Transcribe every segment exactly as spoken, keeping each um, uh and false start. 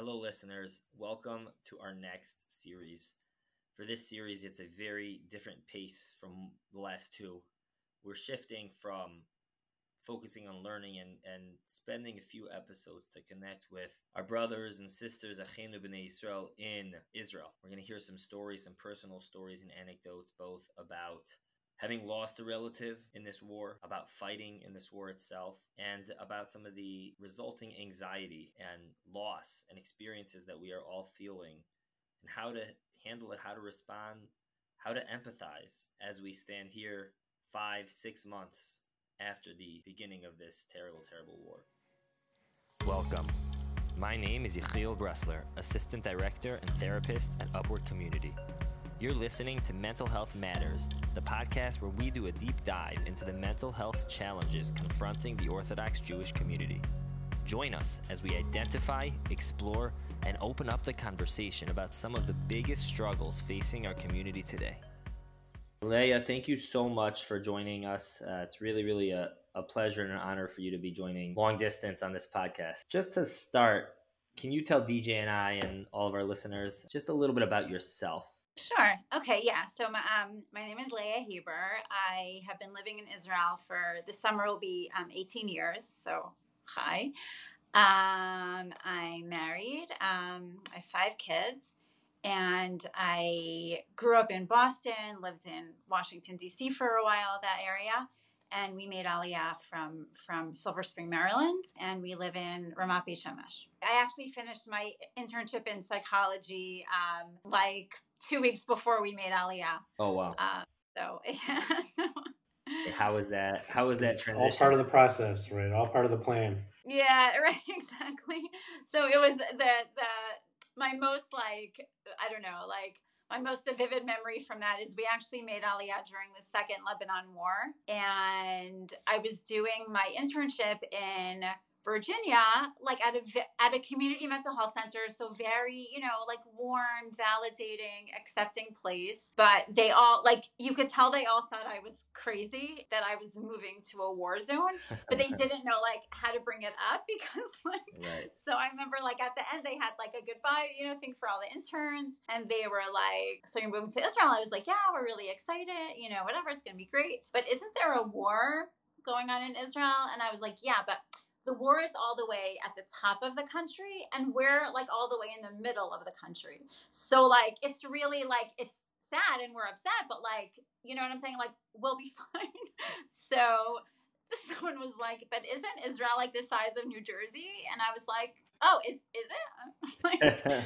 Hello, listeners. Welcome to our next series. For this series, it's a very different pace from the last two. We're shifting from focusing on learning and, and spending a few episodes to connect with our brothers and sisters, Achenu B'nai Yisrael, in Israel. We're going to hear some stories, some personal stories and anecdotes, both about having lost a relative in this war, about fighting in this war itself, and about some of the resulting anxiety and loss and experiences that we are all feeling, and how to handle it, how to respond, how to empathize as we stand here five, six months after the beginning of this terrible, terrible war. Welcome. My name is Yechiel Bressler, Assistant Director and Therapist at Upward Community. You're listening to Mental Health Matters, the podcast where we do a deep dive into the mental health challenges confronting the Orthodox Jewish community. Join us as we identify, explore, and open up the conversation about some of the biggest struggles facing our community today. Leah, thank you so much for joining us. Uh, it's really, really a, a pleasure and an honor for you to be joining long distance on this podcast. Just to start, can you tell D J and I and all of our listeners just a little bit about yourself? Sure. Okay. Yeah. So my um my name is Leah Heber. I have been living in Israel for the summer will be um eighteen years. So hi. Um, I'm married. Um, I have five kids, and I grew up in Boston. Lived in Washington D C for a while, that area. And we made Aliyah from, from Silver Spring, Maryland, and we live in Ramat Beit Shemesh. I actually finished my internship in psychology um, like two weeks before we made Aliyah. Oh, wow. Uh, so, yeah. So. How was that? How was that transition? All part of the process, right? All part of the plan. Yeah, right, exactly. So it was the, the, my most like, I don't know, like, my most vivid memory from that is we actually made Aliyah during the second Lebanon War. And I was doing my internship in Virginia, like at a, at a community mental health center. So very, you know, like warm, validating, accepting place. But they all, like, you could tell they all thought I was crazy, that I was moving to a war zone, but they didn't know like how to bring it up because like, right. So I remember like at the end they had like a goodbye, you know, thing for all the interns. And they were like, so you're moving to Israel? I was like, yeah, we're really excited, you know, whatever, it's going to be great. But isn't there a war going on in Israel? And I was like, yeah, but the war is all the way at the top of the country and we're like all the way in the middle of the country. So like, it's really like, it's sad and we're upset, but like, you know what I'm saying? Like, we'll be fine. So someone was like, but isn't Israel like the size of New Jersey? And I was like, oh, is, is it? Like,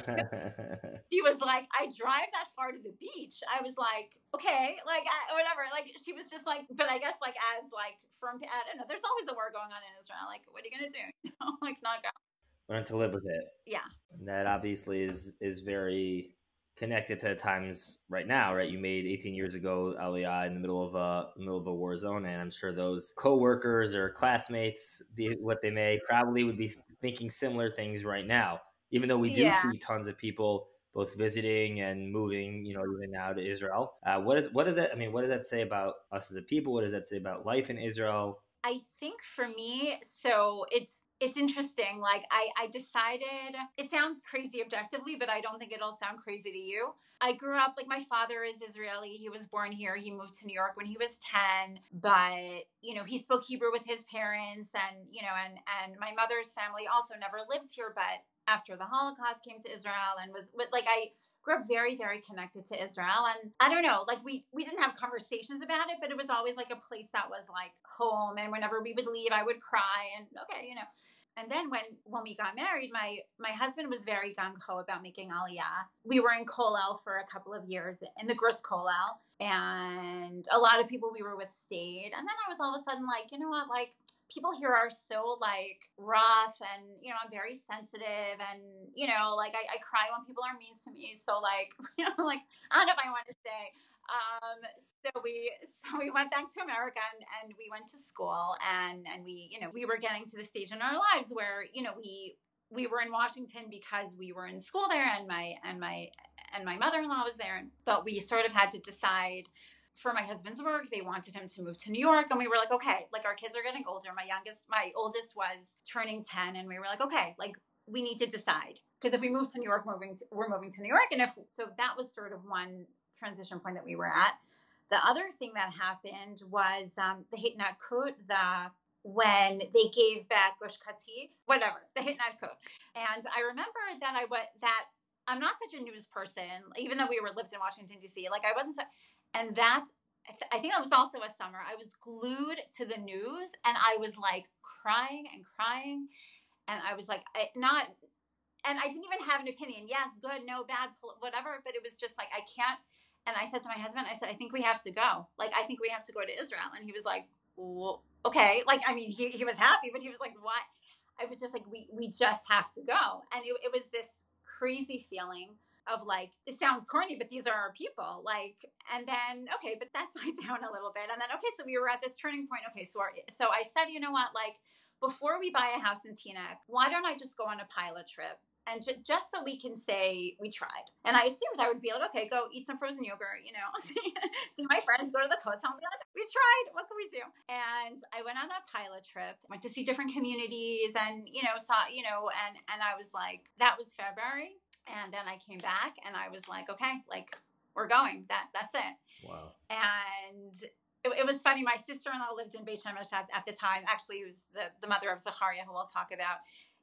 she was like, I drive that far to the beach. I was like, okay, like I, whatever. Like she was just like, but I guess like as like from, I don't know, there's always a war going on in Israel. Like, what are you going to do? You know, like not go. Learn to live with it. Yeah. And that obviously is, is very connected to the times right now, right? You made eighteen years ago Aliyah in the middle of a middle of a war zone, and I'm sure those co-workers or classmates, be it what they may, probably would be thinking similar things right now. Even though we do yeah. see tons of people both visiting and moving, you know, even now to Israel. Uh, what is what does that? I mean, what does that say about us as a people? What does that say about life in Israel? I think for me, so it's it's interesting. Like I, I decided, it sounds crazy objectively, but I don't think it'll sound crazy to you. I grew up, like my father is Israeli. He was born here. He moved to New York when he was ten, but you know, he spoke Hebrew with his parents and, you know, and, and my mother's family also never lived here, but after the Holocaust came to Israel and was like, I grew up very, very connected to Israel. And I don't know, like we, we didn't have conversations about it, but it was always like a place that was like home. And whenever we would leave, I would cry and okay, you know. And then when, when we got married, my, my husband was very gung-ho about making Aliyah. We were in Kollel for a couple of years in the Gris Kollel. And a lot of people we were with stayed. And then I was all of a sudden like, you know what, like people here are so like rough and, you know, I'm very sensitive and, you know, like I, I cry when people are mean to me. So like, you know, like, I don't know if I want to say. Um, so we, so we went back to America and, and we went to school and, and we, you know, we were getting to the stage in our lives where, you know, we, we were in Washington because we were in school there and my, and my, and my mother-in-law was there. But we sort of had to decide for my husband's work, they wanted him to move to New York. And we were like, okay, like our kids are getting older. My youngest, my oldest was turning ten. And we were like, okay, like we need to decide. Because if we move to New York, moving to, we're moving to New York. And if so, that was sort of one transition point that we were at. The other thing that happened was um, the Hitnadkut, the when they gave back Gush Katif, whatever, the Hitnadkut. And I remember that I was that I'm not such a news person, even though we were lived in Washington D C. Like I wasn't, so, and that I, th- I think that was also a summer. I was glued to the news, and I was like crying and crying, and I was like, I, not, and I didn't even have an opinion. Yes, good, no, bad, whatever. But it was just like I can't. And I said to my husband, I said, I think we have to go. Like I think we have to go to Israel. And he was like, well, okay. Like I mean, he he was happy, but he was like, what? I was just like, we we just have to go. And it, it was this crazy feeling of like, it sounds corny, but these are our people. Like, and then, okay, but that died down a little bit. And then, okay, so we were at this turning point. Okay, so, our, so I said, you know what, like, before we buy a house in Teaneck, why don't I just go on a pilot trip? And ju- just so we can say we tried. And I assumed I would be like, okay, go eat some frozen yogurt, you know, see, see my friends, go to the Kotel and be like, we tried, what can we do? And I went on that pilot trip, went to see different communities and, you know, saw, you know, and, and I was like, that was February. And then I came back and I was like, okay, like we're going, that that's it. Wow. And it, it was funny. My sister-in-law lived in Beit Shemesh at, at the time. Actually, it was the, the mother of Zachariah, who we'll talk about.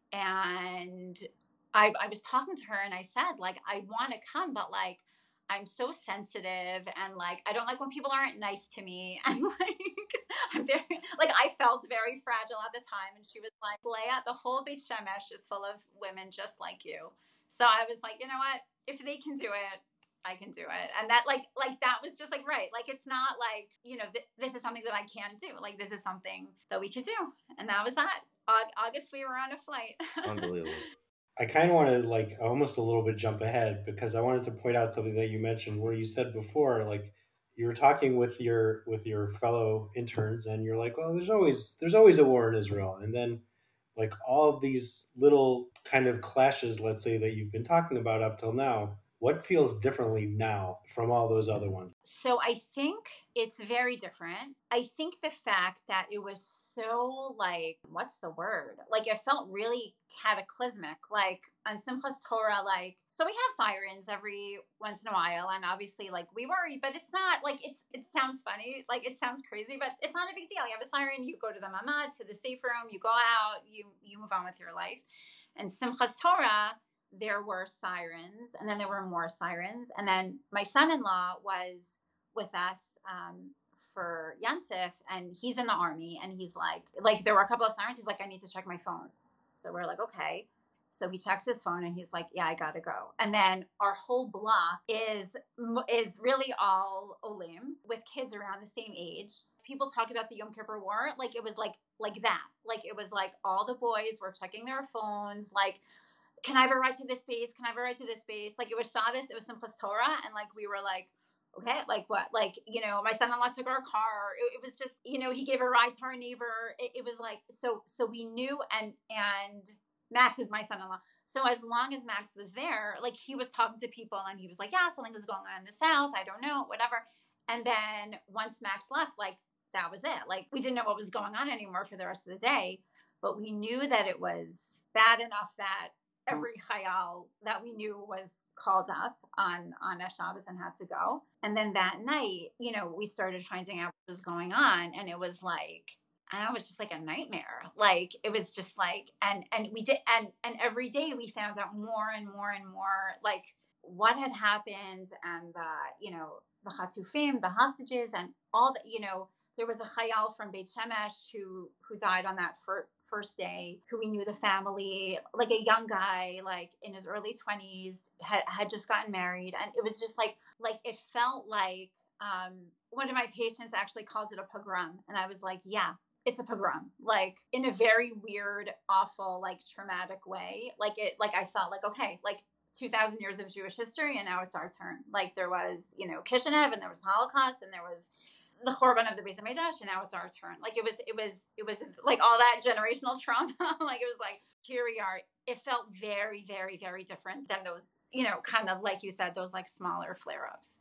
And I, I was talking to her and I said, like, I want to come, but like, I'm so sensitive and like, I don't like when people aren't nice to me. And like, I'm very, like, I felt very fragile at the time. And she was like, Leah, the whole Beit Shemesh is full of women just like you. So I was like, you know what? If they can do it, I can do it. And that like, like that was just like, right. Like, it's not like, you know, th- this is something that I can do. Like, this is something that we could do. And that was that. Aug- August, we were on a flight. Unbelievable. I kind of want to like almost a little bit jump ahead because I wanted to point out something that you mentioned where you said before, like you were talking with your with your fellow interns and you're like, well, there's always there's always a war in Israel. And then like all of these little kind of clashes, let's say, that you've been talking about up till now, what feels differently now from all those other ones? So I think it's very different. I think the fact that it was so like, what's the word? Like it felt really cataclysmic. Like on Simchas Torah, like, so we have sirens every once in a while. And obviously like we worry, but it's not like, it's, it sounds funny. Like it sounds crazy, but it's not a big deal. You have a siren, you go to the mamad, to the safe room, you go out, you, you move on with your life. And Simchas Torah, there were sirens and then there were more sirens. And then my son-in-law was with us um, for Yantif and he's in the army and he's like, like there were a couple of sirens. He's like, I need to check my phone. So we're like, okay. So he checks his phone and he's like, yeah, I gotta go. And then our whole block is, is really all Olim with kids around the same age. People talk about the Yom Kippur War. Like it was like, like that. Like it was like all the boys were checking their phones. Like, can I have a ride to this space? Can I have a ride to this space? Like it was Shabbos, it was Simchas Torah. And like, we were like, okay, like what? Like, you know, my son-in-law took our car. It, it was just, you know, he gave a ride to our neighbor. It, it was like, so, so we knew, and, and Max is my son-in-law. So as long as Max was there, like he was talking to people and he was like, yeah, something was going on in the South. I don't know, whatever. And then once Max left, like that was it. Like we didn't know what was going on anymore for the rest of the day, but we knew that it was bad enough that every chayal that we knew was called up on, on a Shabbos and had to go. And then that night, you know, we started finding out what was going on. And it was like, and it was just like a nightmare. Like, it was just like, and, and we did, and, and every day we found out more and more and more, like what had happened and, uh, you know, the Chatufim, the hostages and all that, you know. There was a chayal from Beit Shemesh who who died on that fir- first day, who we knew the family, like a young guy, like in his early twenties, had, had just gotten married. And it was just like, like it felt like um, one of my patients actually calls it a pogrom. And I was like, yeah, it's a pogrom, like in a very weird, awful, like traumatic way. Like it, like I felt like, okay, like two thousand years of Jewish history and now it's our turn. Like there was, you know, Kishinev and there was Holocaust and there was the Chorban of the Beis Hamikdash, and now it's our turn. Like it was, it was, it was like all that generational trauma. Like it was like, here we are. It felt very, very, very different than those, you know, kind of like you said, those like smaller flare-ups.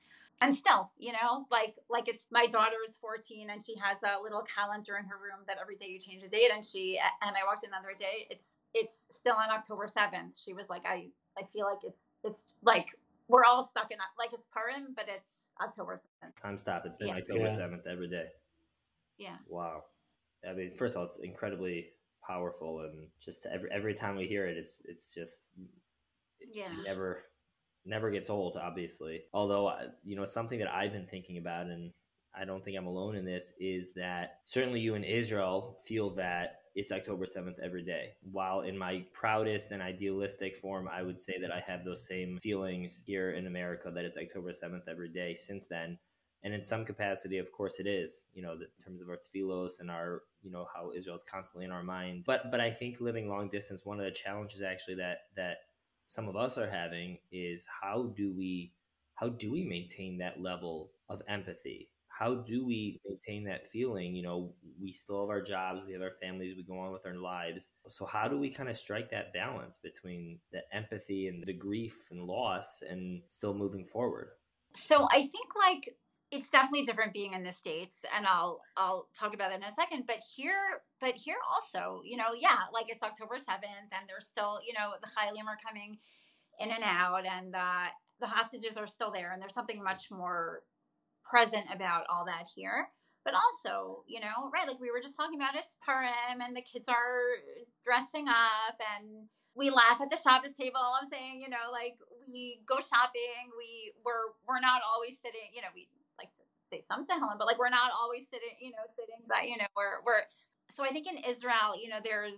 And still, you know, like like it's my daughter is fourteen and she has a little calendar in her room that every day you change a date. And she and I walked in the other day. It's it's still on October seventh. She was like, I I feel like it's it's like we're all stuck in like it's Purim, but it's October seventh. Time stop. It's been Yeah. October Yeah. seventh every day. Yeah. Wow. I mean, first of all, it's incredibly powerful, and just every every time we hear it, it's it's just Yeah. it never never gets old. Obviously, although uh, you know something that I've been thinking about, and I don't think I'm alone in this, is that certainly you in Israel feel that it's October seventh every day. While in my proudest and idealistic form, I would say that I have those same feelings here in America, that it's October seventh every day since then. And in some capacity, of course, it is, you know, in terms of our tefillos and our, you know, how Israel is constantly in our mind. But but I think living long distance, one of the challenges actually that that some of us are having is how do we how do we maintain that level of empathy? How do we maintain that feeling? You know, we still have our jobs, we have our families, we go on with our lives. So how do we kind of strike that balance between the empathy and the grief and loss and still moving forward? So I think like it's definitely different being in the States, and I'll I'll talk about that in a second. But here, but here also, you know, yeah, like it's October seventh, and there's still, you know, the Chayalim are coming in and out, and uh, the hostages are still there, and there's something much more present about all that here. But also, you know, right, like we were just talking about, it's Purim, and the kids are dressing up, and we laugh at the Shabbos table. I'm saying, you know, like we go shopping. We we're we're not always sitting. You know, we like to say some Tehillim, but like we're not always sitting. You know, sitting. But you know, we're we're. So I think in Israel, you know, there's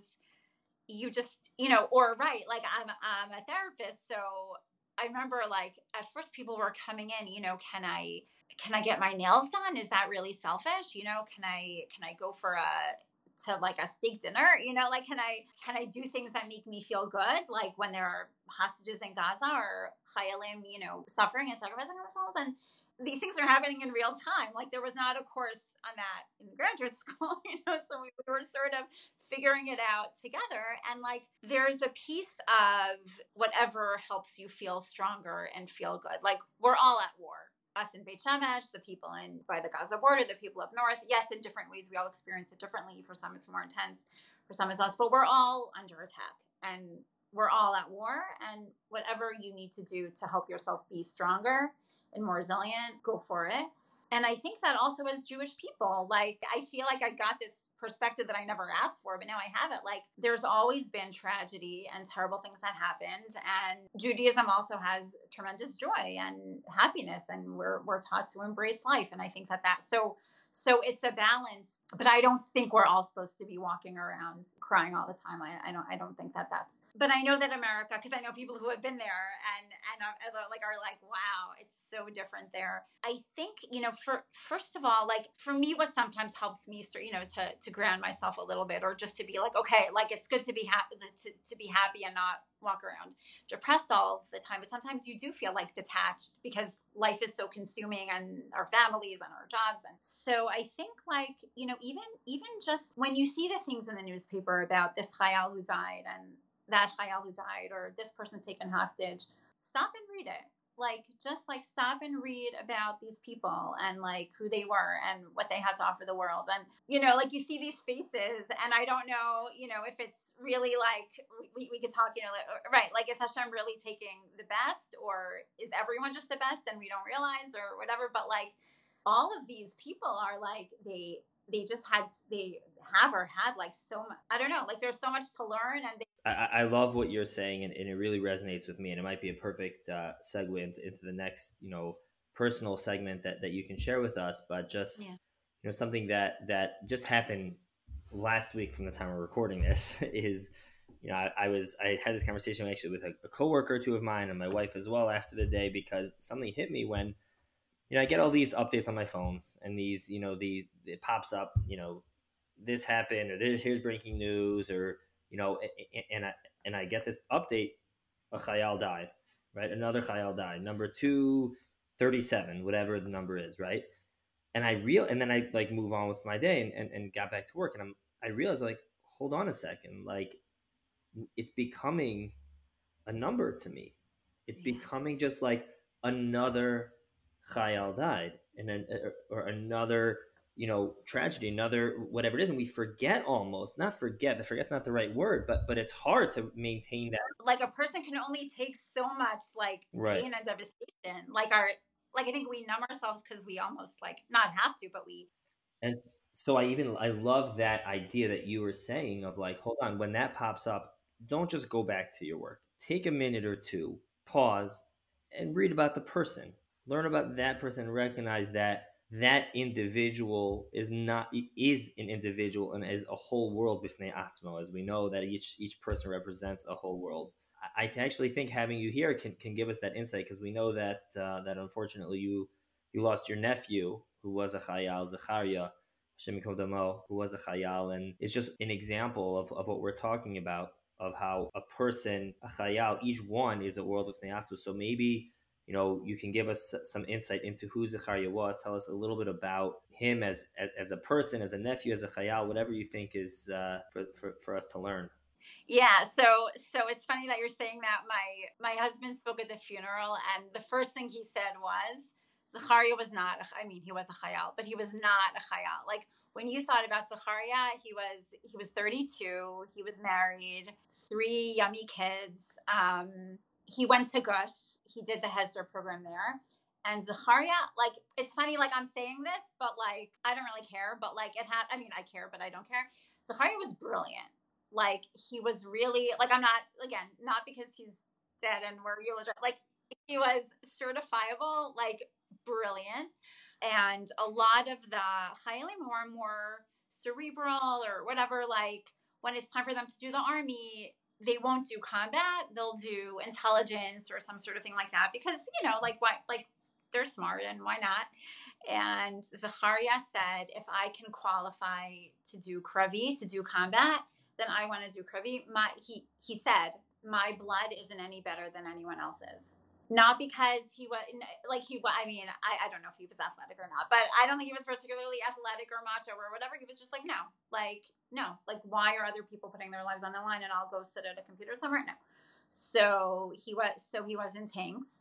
you just you know, or right, like I'm I'm a therapist, so I remember like at first people were coming in. You know, can I can I get my nails done? Is that really selfish? You know, can I can I go for a to like a steak dinner, you know, like can I can I do things that make me feel good, like when there are hostages in Gaza or Chayalim, you know, suffering and sacrificing themselves, and these things are happening in real time. Like there was not a course on that in graduate school, you know, so we, we were sort of figuring it out together. And like there's a piece of whatever helps you feel stronger and feel good. Like we're all at war. Us in Beit Shemesh, the people in by the Gaza border, the people up north. Yes, in different ways, we all experience it differently. For some, it's more intense. For some, it's less. But we're all under attack, and we're all at war. And whatever you need to do to help yourself be stronger and more resilient, go for it. And I think that also as Jewish people, like I feel like I got this perspective that I never asked for, but now I have it. Like there's always been tragedy and terrible things that happened. And Judaism also has tremendous joy and happiness. And we're, we're taught to embrace life. And I think that that, so, so it's a balance, but I don't think we're all supposed to be walking around crying all the time. I, I don't, I don't think that that's, but I know that America, cause I know people who have been there and, and are, like, are like, wow, it's so different there. I think, you know, for, first of all, like for me, what sometimes helps me, you know, to, to ground myself a little bit, or just to be like, okay, like it's good to be happy, to, to be happy and not walk around depressed all the time. But sometimes you do feel like detached because life is so consuming, and our families and our jobs. And so I think like, you know, even, even just when you see the things in the newspaper about this Chayal who died and that Chayal who died, or this person taken hostage, stop and read it. Like, just like stop and read about these people and like who they were and what they had to offer the world. And, you know, like you see these faces, and I don't know, you know, if it's really like, we, we could talk, you know, like, right. Like, is Hashem really taking the best, or is everyone just the best and we don't realize, or whatever? But like all of these people are like, they, they just had, they have or had like so much, I don't know, like there's so much to learn. And they- I, I love what you're saying, and, and it really resonates with me, and it might be a perfect uh, segue into, into the next, you know, personal segment that, that you can share with us. But just, yeah. you know, something that, that just happened last week from the time we're recording this is, you know, I, I was, I had this conversation actually with a, a coworker, two of mine, and my wife as well after the day, because something hit me when, you know, I get all these updates on my phones, and these, you know, these, it pops up, you know, this happened, or this, here's breaking news, or, you know, and I, and I get this update, a Chayal died, right? Another Chayal died, number two thirty-seven, whatever the number is, right? And I real, and then I like move on with my day and, and, and got back to work. And I'm, I realized like, hold on a second, like it's becoming a number to me. It's yeah. becoming just like another Chayal died, and then or, or another, you know, tragedy, another whatever it is, and we forget almost, not forget, the forget's not the right word, but but it's hard to maintain that. Like a person can only take so much like Right. pain and devastation. Like our, like I think we numb ourselves because we almost like not have to, but we. And so I even I love that idea that you were saying of like, hold on, when that pops up, don't just go back to your work. Take a minute or two, pause, and read about the person. Learn about that person, recognize that that individual is not is an individual and is a whole world b'fnei atzmo, as we know that each each person represents a whole world. I actually think having you here can, can give us that insight, because we know that uh, that unfortunately you you lost your nephew who was a chayal, Zechariah, Hashem Yikam Damo, who was a chayal, and it's just an example of, of what we're talking about, of how a person, a chayal, each one is a world of neatzu. So maybe, you know, you can give us some insight into who Zechariah was. Tell us a little bit about him as as a person, as a nephew, as a chayal, whatever you think is uh, for, for for us to learn. Yeah, so so it's funny that you're saying that. My my husband spoke at the funeral, and the first thing he said was, Zechariah was not, I mean, he was a chayal, but he was not a chayal. Like, when you thought about Zechariah, he was he was thirty-two, he was married, three yummy kids. Um, he went to Gush, he did the Hesder program there. And Zechariah, like, it's funny, like, I'm saying this, but, like, I don't really care, but, like, it had, I mean, I care, but I don't care. Zechariah was brilliant. Like, he was really, like, I'm not, again, not because he's dead and we're eulogize, like, he was certifiable, like, brilliant. And a lot of the Chayalim who are more cerebral or whatever, like, when it's time for them to do the army, they won't do combat, they'll do intelligence or some sort of thing like that, because, you know, like, why, like, they're smart and why not? And Zechariah said, if I can qualify to do Kravi, to do combat, then I want to do Kravi. My, he, he said, my blood isn't any better than anyone else's. Not because he was, like, he, I mean, I, I don't know if he was athletic or not, but I don't think he was particularly athletic or macho or whatever. He was just like, no, like, no, like, why are other people putting their lives on the line and I'll go sit at a computer somewhere? No. So he was, so he was in tanks.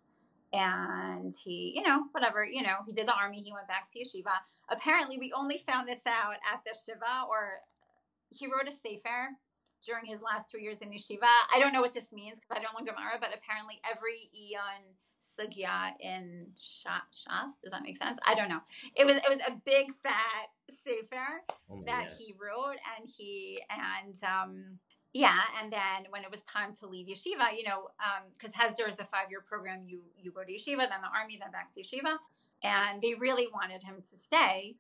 And he, you know, whatever, you know, he did the army. He went back to yeshiva. Apparently, we only found this out at the shiva, or he wrote a sefer during his last three years in yeshiva. I don't know what this means because I don't know Gemara, but apparently every Eon sugya in Shas, does that make sense? I don't know. It was it was a big fat sefer oh that gosh. he wrote, and he and um. Yeah, and then when it was time to leave yeshiva, you know, because um, Hesder is a five-year program, you you go to yeshiva, then the army, then back to yeshiva, and they really wanted him to stay,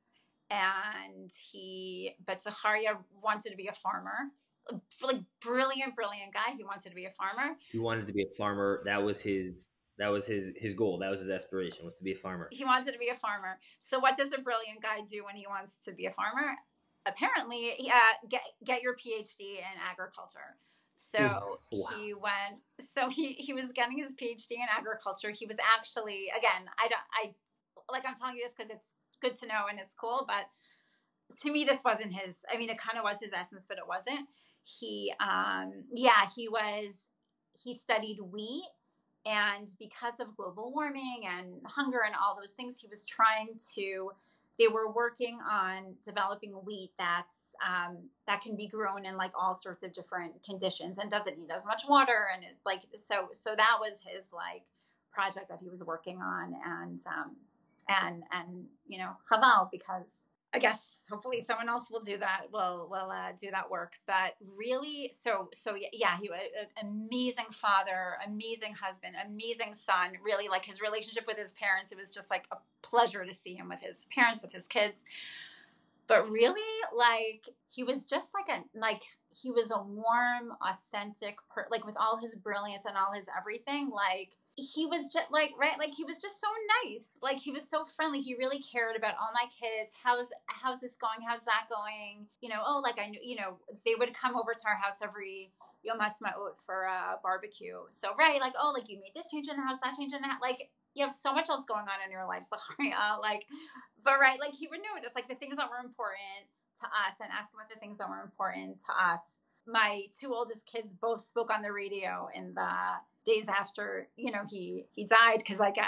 and he, but Zechariah wanted to be a farmer, like brilliant, brilliant guy. He wanted to be a farmer. He wanted to be a farmer. That was his. That was his his goal. That was his aspiration, was to be a farmer. He wanted to be a farmer. So what does a brilliant guy do when he wants to be a farmer? Apparently, uh, get get your P H D in agriculture. So Ooh, wow. he went. So he, he was getting his P H D in agriculture. He was actually, again, I don't I like I'm telling you this because it's good to know and it's cool. But to me, this wasn't his. I mean, it kind of was his essence, but it wasn't. He, um, yeah, he was. He studied wheat, and because of global warming and hunger and all those things, he was trying to. They were working on developing wheat that's um, that can be grown in like all sorts of different conditions and doesn't need as much water, and it, like so so that was his like project that he was working on, and um, and and you know chaval, because I guess hopefully someone else will do that will will uh, do that work. But really, so so yeah, he was an amazing father, amazing husband, amazing son. Really, like his relationship with his parents, it was just like a pleasure to see him with his parents, with his kids. But really, like he was just like a like he was a warm, authentic, per- like with all his brilliance and all his everything, like. He was just like, right, like he was just so nice. Like he was so friendly. He really cared about all my kids. How's, how's this going? How's that going? You know, oh, like I knew, you know, they would come over to our house every Yom Ha'atzmaut for a barbecue. So, right, like, oh, like you made this change in the house, that change in the house. Like you have so much else going on in your life, Zechariah. Like, but right, like he would notice like the things that were important to us and ask about the things that were important to us. My two oldest kids both spoke on the radio in the days after, you know, he, he died. Cause I guess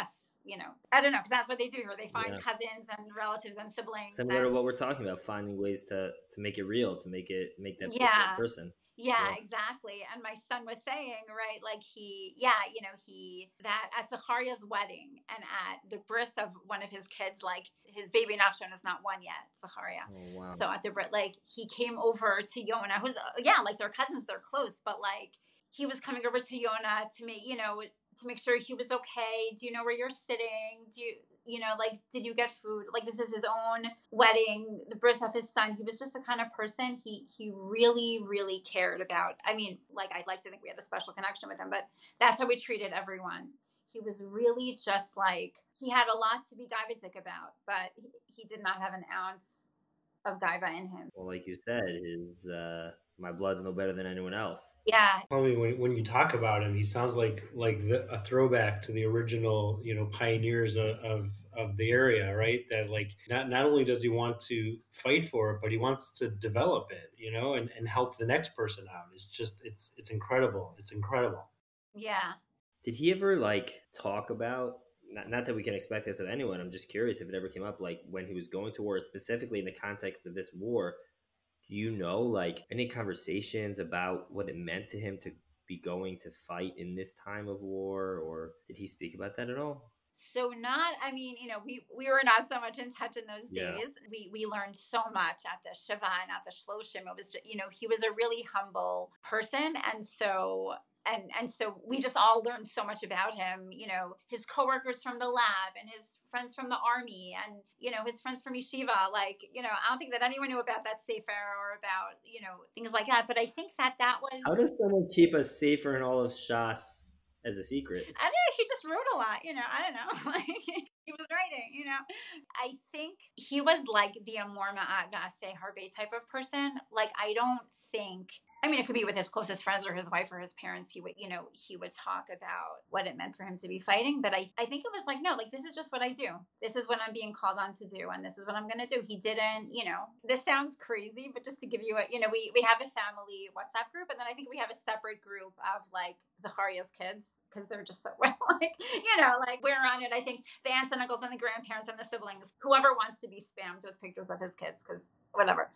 you know, I don't know, because that's what they do here. They find Yeah. cousins and relatives and siblings. Similar and, to what we're talking about, finding ways to to make it real, to make it make that Yeah. person. Yeah, Yeah. exactly. And my son was saying, right, like he, yeah, you know, he, that at Zachariah's wedding and at the bris of one of his kids, like his baby Nachshon is not one yet, Zachariah. Oh wow. So at the bris, like he came over to Yona, who's, yeah, like they're cousins, they're close, but like he was coming over to Yona to make, you know, to make sure he was okay. Do you know where you're sitting? Do you, you know, like, did you get food? Like, this is his own wedding, the bris of his son. He was just the kind of person he he really, really cared about. I mean, like, I'd like to think we had a special connection with him, but that's how we treated everyone. He was really just like, he had a lot to be gaivadik about, but he, he did not have an ounce of gaiva in him. Well, like you said, his uh, my blood's no better than anyone else. Yeah. I mean, when, when you talk about him, he sounds like like the, a throwback to the original, you know, pioneers of, of of the area, right? That like not not only does he want to fight for it, but he wants to develop it, you know, and, and help the next person out. It's just it's it's incredible. It's incredible. Yeah. Did he ever like talk about? Not, not that we can expect this of anyone. I'm just curious if it ever came up, like when he was going to war, specifically in the context of this war. Do you know, like, any conversations about what it meant to him to be going to fight in this time of war, or did he speak about that at all? So not, I mean, you know, we, we were not so much in touch in those Yeah. days. We we learned so much at the Shiva and at the Shloshim. It was, just, you know, he was a really humble person. And so, and, and so we just all learned so much about him, you know, his coworkers from the lab and his friends from the army and, you know, his friends from yeshiva. Like, you know, I don't think that anyone knew about that sefer or about, you know, things like that. But I think that that was, How does someone keep a sefer in all of Shas as a secret? I don't know, he just wrote a lot, you know, I don't know. Like he was writing, you know. I think he was like the Amor Ma'at V'aseh Harbe type of person. Like I don't think, I mean, it could be with his closest friends or his wife or his parents. He would, you know, he would talk about what it meant for him to be fighting. But I, I think it was like, no, like, this is just what I do. This is what I'm being called on to do. And this is what I'm going to do. He didn't, you know, this sounds crazy, but just to give you a, you know, we, we have a family WhatsApp group. And then I think we have a separate group of like Zachariah's kids because they're just so well, like, you know, like we're on it. I think the aunts and uncles and the grandparents and the siblings, whoever wants to be spammed with pictures of his kids, because whatever.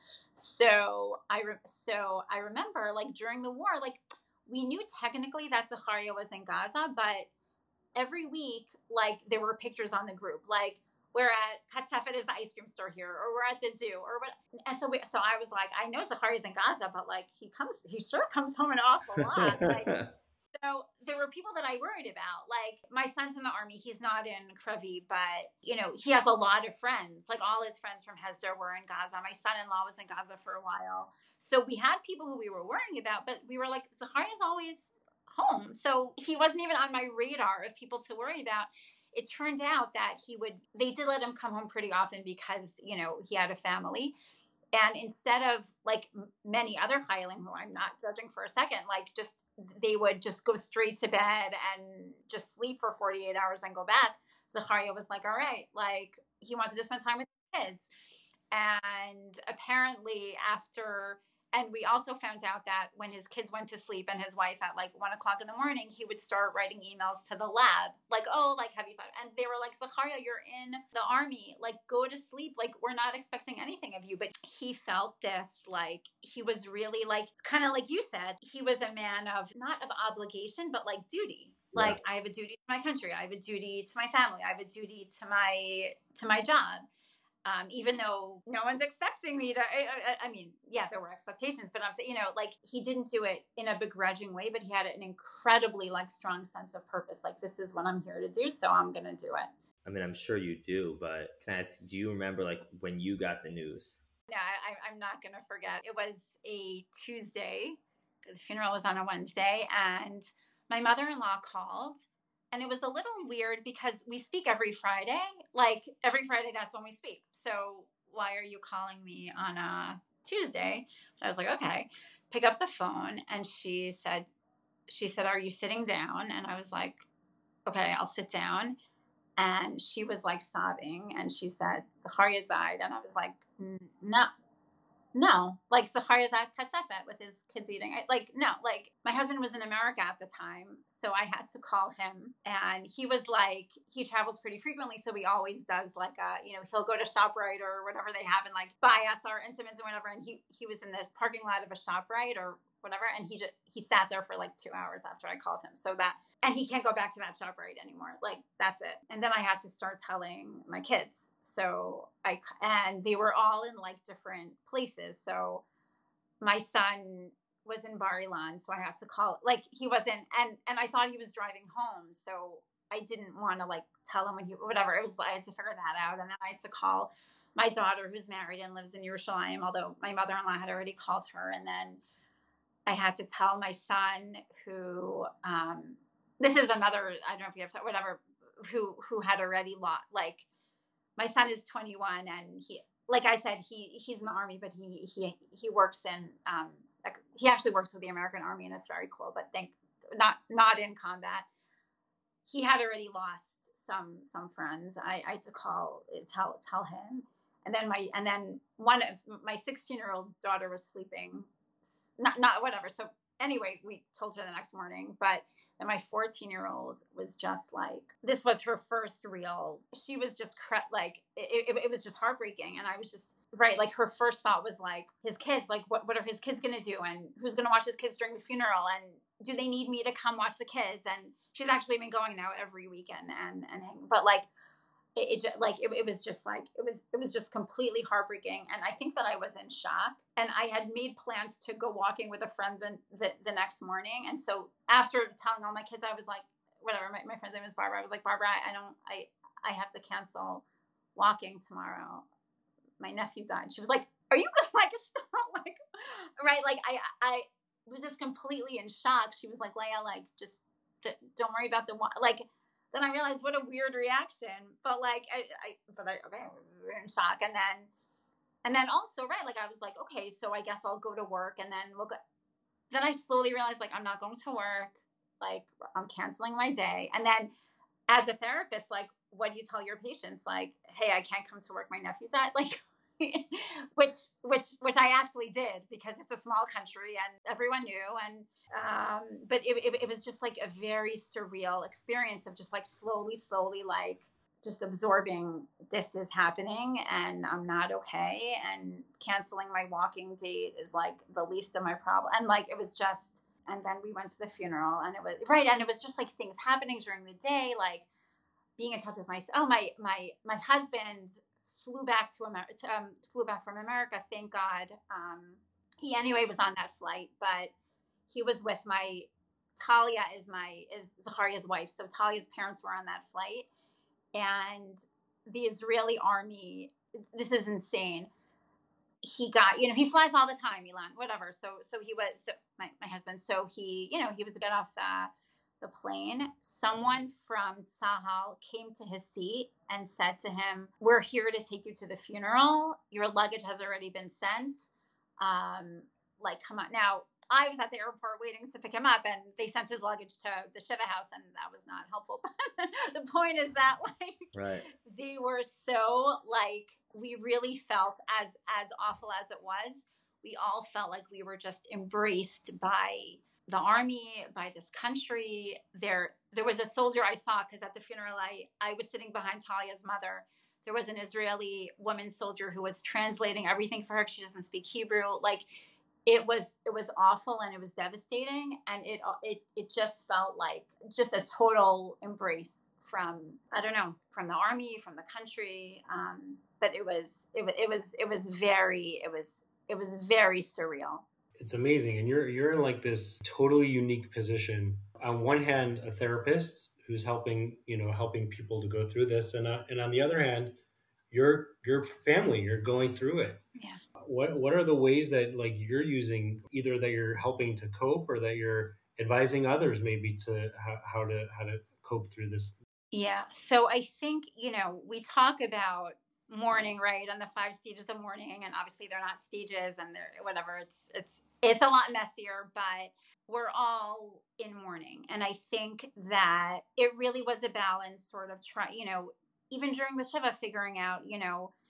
So I, re- so I remember like during the war, like we knew technically that Zachariah was in Gaza, but every week, like there were pictures on the group, like we're at Katzefet is the ice cream store here, or we're at the zoo, or what. And so, we, so I was like, I know Zachariah's in Gaza, but like he comes, he sure comes home an awful lot. Like, so there were people that I worried about. Like my son's in the army. He's not in Kravi, but you know, he has a lot of friends. Like all his friends from Hesder were in Gaza. My son-in-law was in Gaza for a while. So we had people who we were worrying about, but we were like, Zachariah's always home. So he wasn't even on my radar of people to worry about. It turned out that he would, they did let him come home pretty often because, you know, he had a family. And instead of like many other Chayalim, who I'm not judging for a second, like just, they would just go straight to bed and just sleep for forty-eight hours and go back. Zachariah was like, all right, like he wanted to spend time with the kids. And apparently after, and we also found out that when his kids went to sleep and his wife at like one o'clock in the morning, he would start writing emails to the lab. Like, oh, like, have you thought? And they were like, Zachariah, you're in the army. Like, go to sleep. Like, we're not expecting anything of you. But he felt this, like, he was really like, kind of like you said, he was a man of, not of obligation, but like duty. Yeah. Like, I have a duty to my country. I have a duty to my family. I have a duty to my, to my job. Um, even though no one's expecting me to, I, I, I mean, yeah, there were expectations, but I'm saying, you know, like he didn't do it in a begrudging way, but he had an incredibly like strong sense of purpose. Like, this is what I'm here to do, so I'm going to do it. I mean, I'm sure you do, but can I ask, do you remember like when you got the news? No, I, I'm not going to forget. It was a Tuesday. The funeral was on a Wednesday, and my mother-in-law called. And it was a little weird because we speak every Friday. Like every Friday, that's when we speak. So why are you calling me on a Tuesday? I was like, okay. Pick up the phone. And she said, she said, are you sitting down? And I was like, okay, I'll sit down. And she was like sobbing. And she said, Zachariah died. And I was like, no. No, like Zacharias at Katsefet with his kids eating. I, like, no, like my husband was in America at the time. So I had to call him, and he was like, he travels pretty frequently. So he always does like, a, you know, he'll go to ShopRite or whatever they have and like buy us our intimates or whatever. And he, he was in the parking lot of a ShopRite or whatever. And he just, he sat there for like two hours after I called him. So that, and he can't go back to that ShopRite anymore. Like, that's it. And then I had to start telling my kids. So I, and they were all in like different places. So my son was in Bar Ilan. So I had to call, like he wasn't, and, and I thought he was driving home. So I didn't want to like tell him when he, whatever. It was, I had to figure that out. And then I had to call my daughter who's married and lives in Yerushalayim, although my mother-in-law had already called her. And then I had to tell my son who, um, this is another, I don't know if you have to, whatever, who, who had already lost, like my son is twenty-one and he, like I said, he, he's in the army, but he, he, he works in, um, he actually works with the American Army and it's very cool, but think not, not in combat. He had already lost some, some friends. I, I had to call, tell, tell him. And then my, and then one of my sixteen year old's daughter was sleeping, not, not whatever. So anyway, we told her the next morning, but then my fourteen year old was just like, this was her first real, she was just cre- like, it, it, it was just heartbreaking. And I was just, right. Like her first thought was like his kids, like what, what are his kids going to do? And who's going to watch his kids during the funeral? And do they need me to come watch the kids? And she's actually been going now every weekend and, and hang, but like, It, it like it, it was just like it was it was just completely heartbreaking, and I think that I was in shock. And I had made plans to go walking with a friend the the, the next morning. And so after telling all my kids, I was like, whatever. My, my friend's name is Barbara. I was like, Barbara, I, I don't I I have to cancel walking tomorrow. My nephew died. She was like, are you gonna like stop like right? Like I I was just completely in shock. She was like, Leah, like just d- don't worry about the wa-. like. Then I realized what a weird reaction, but like, I, I, but I, okay, we're in shock. And then, and then also, right, like I was like, okay, so I guess I'll go to work and then we'll go. Then I slowly realized like, I'm not going to work. Like I'm canceling my day. And then as a therapist, like, what do you tell your patients? Like, hey, I can't come to work. My nephew's died. Like, which, which, which I actually did because it's a small country and everyone knew. And, um, but it, it, it was just like a very surreal experience of just like slowly, slowly, like just absorbing this is happening and I'm not okay. And canceling my walking date is like the least of my problem. And like, it was just, and then we went to the funeral and it was right. And it was just like things happening during the day, like being in touch with my, oh, my, my, my husband flew back to America, um, flew back from America. Thank God. Um, he anyway was on that flight, but he was with my, Talia is my, is Zacharia's wife. So Talia's parents were on that flight and the Israeli army, this is insane. He got, you know, he flies all the time, Elon, whatever. So, so he was, so my, my husband, so he, you know, he was get off the, the plane. Someone from Tzahal came to his seat and said to him, we're here to take you to the funeral. Your luggage has already been sent. Um, like, come on. Now, I was at the airport waiting to pick him up and they sent his luggage to the Shiva house and that was not helpful. But the point is that like, right. They were so like, we really felt as, as awful as it was, we all felt like we were just embraced by the army, by this country. There, there was a soldier I saw because at the funeral, I, I was sitting behind Talia's mother. There was an Israeli woman soldier who was translating everything for her because she doesn't speak Hebrew. Like it was, it was awful and it was devastating. And it, it, it just felt like just a total embrace from, I don't know, from the army, from the country. Um, but it was, it was, it was, it was very, it was, it was very surreal. It's amazing. And you're you're in like this totally unique position. On one hand, a therapist who's helping, you know, helping people to go through this. And, uh, and on the other hand, your your family, you're going through it. Yeah. What what are the ways that like you're using, either that you're helping to cope or that you're advising others maybe to how, how to how to cope through this? Yeah. So I think, you know, we talk about mourning, right? And the five stages of mourning, and obviously they're not stages and they're whatever. It's, it's, it's a lot messier, but we're all in mourning. And I think that it really was a balance sort of try, you know, even during the Shiva figuring out, you know,